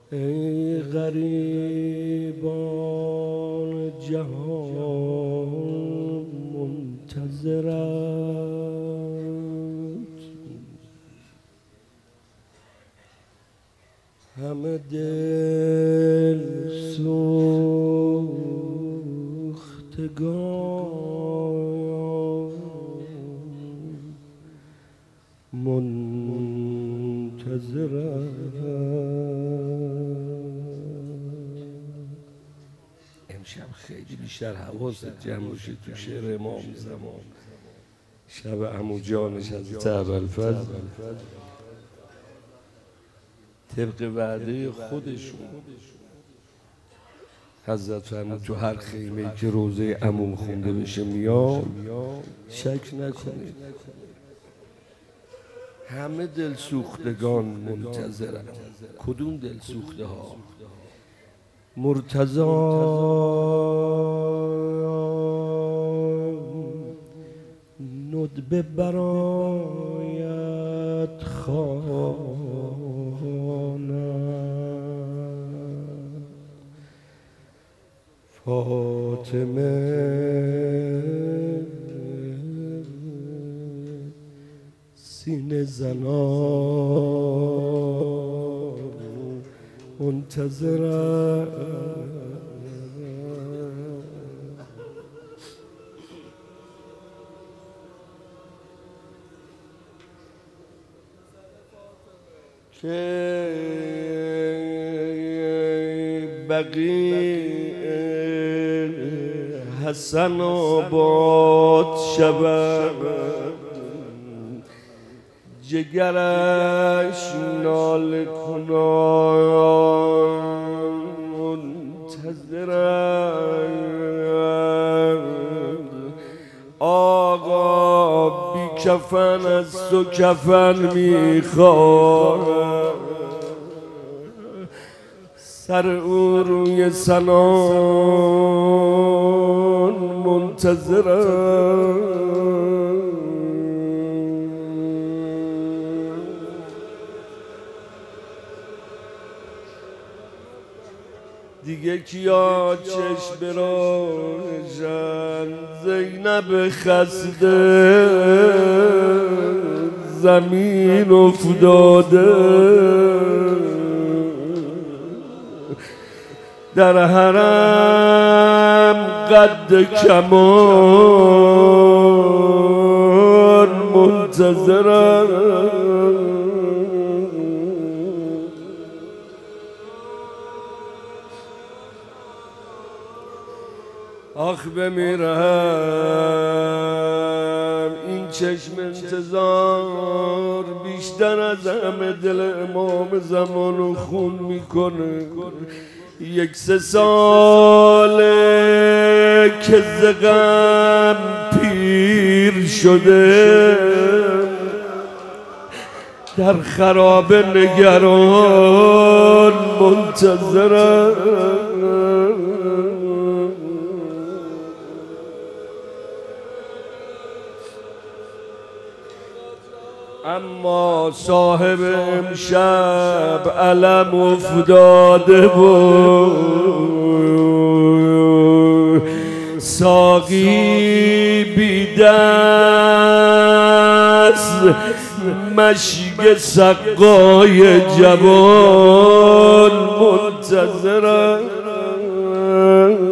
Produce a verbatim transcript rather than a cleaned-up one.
ای غریبان جهان منتظرت، همه دل سوختگان منتظرت. امشب خیلی بیشتر حواست جمع باشه تو شعر امام زمان، شب عمو جانش حضرت ابوالفضل طبق وعده خودشون حضرت فرمود تو هر خیمه که روزه عمو خونده بشه میام، شک نکنید همه دل سوختگان منتظرن. کدوم دل سوخته ها؟ مرتضی ندبه برایت خوانم، فاطمه سینه زنان منتظرم. که بقیع حسن آباد شود، جگرش ناله کنان منتظرند. آقا بی کفن از تو کفن میخواد، سر او روی سنان منتظرند. دیگه کیا چشم براشن؟ زینب خسته زمین افتاده، در حرم قد کمان منتظرم. آخ بمیرم این چشم انتظار بیشتر از همه دل امام زمانو خون میکنه. یک سه ساله که ز غم پیر شده، در خرابه نگران منتظرم. اما صاحب امشب علم افتاده بود، ساقی بی دست مشک سقای جوان منتظرم.